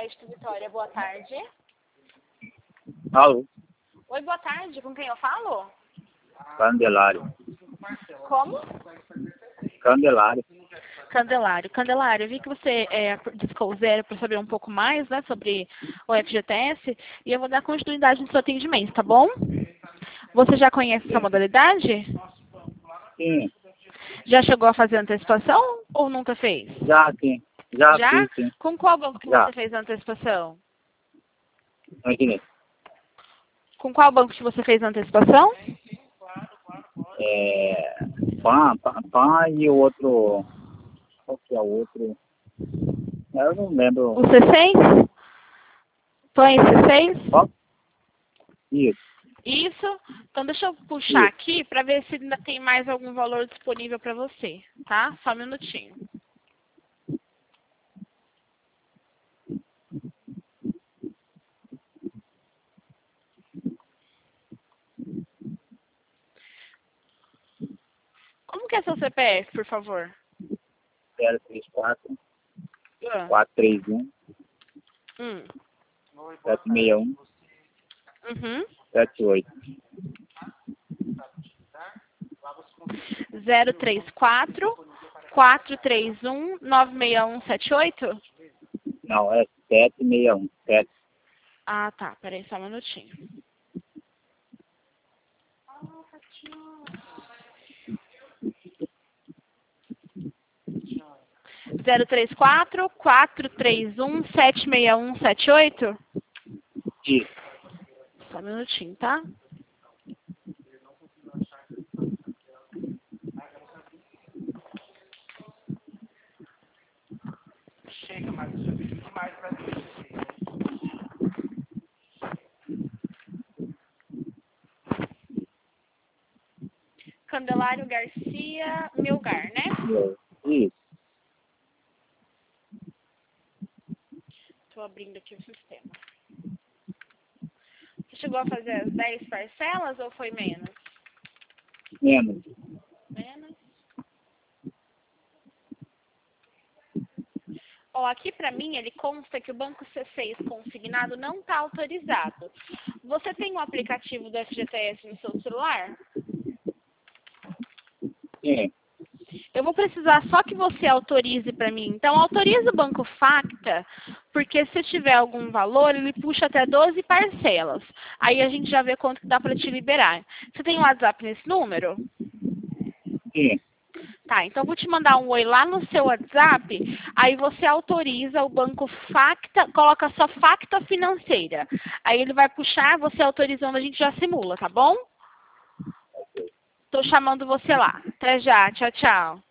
Crédito Vitória, boa tarde. Alô, Oi, boa tarde, com quem eu falo? Candelário. Como? Candelário. Candelário, eu vi que você discou o zero para saber um pouco mais, né, sobre o FGTS e eu vou dar continuidade no seu atendimento, tá bom? Você já conhece essa modalidade? Sim, Já chegou a fazer antecipação ou nunca fez? já sim. Já Já? fiz, sim. Com qual banco que Já. você fez a antecipação? Não entendi. Com qual banco que você fez a antecipação? PAN e o outro. Qual que é o outro? Eu não lembro. O C6? Põe C6? Qual? Isso. Isso. Então deixa eu puxar Isso. aqui para ver se ainda tem mais algum valor disponível para você, tá? Só um minutinho. Como que é seu CPF, por favor? 034 Ah. 431 Hum. 761 Uhum. 78. 034 431 96178? Não, é 761. 7. Ah, tá. Peraí só um minutinho. 034 431 76178? Isso. Só um minutinho, tá? Candelário Garcia Melgar, né? Isso. Tô abrindo aqui o sistema. Você chegou a fazer as 10 parcelas ou foi menos? Menos. Menos. Ó, aqui pra mim ele consta que o banco C6 consignado não está autorizado. Você tem um aplicativo do FGTS no seu celular? Sim. Eu vou precisar só que você autorize para mim. Então, autorize o Banco Facta, porque se tiver algum valor, ele puxa até 12 parcelas. Aí a gente já vê quanto que dá para te liberar. Você tem um WhatsApp nesse número? Sim. Tá, então eu vou te mandar um oi lá no seu WhatsApp, aí você autoriza o Banco Facta, coloca só Facta Financeira. Aí ele vai puxar, você autorizando, a gente já simula, tá bom? Tô chamando você lá. Até já, tchau, tchau.